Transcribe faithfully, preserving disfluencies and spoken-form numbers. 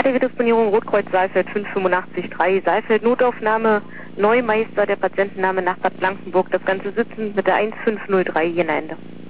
H D W-Disponierung Rotkreuz Saalfeld fünf acht fünf drei, Saalfeld Notaufnahme, Neumeister, der Patientenname nach Bad Blankenburg, das Ganze sitzen mit der eins fünf null drei hier in Ende.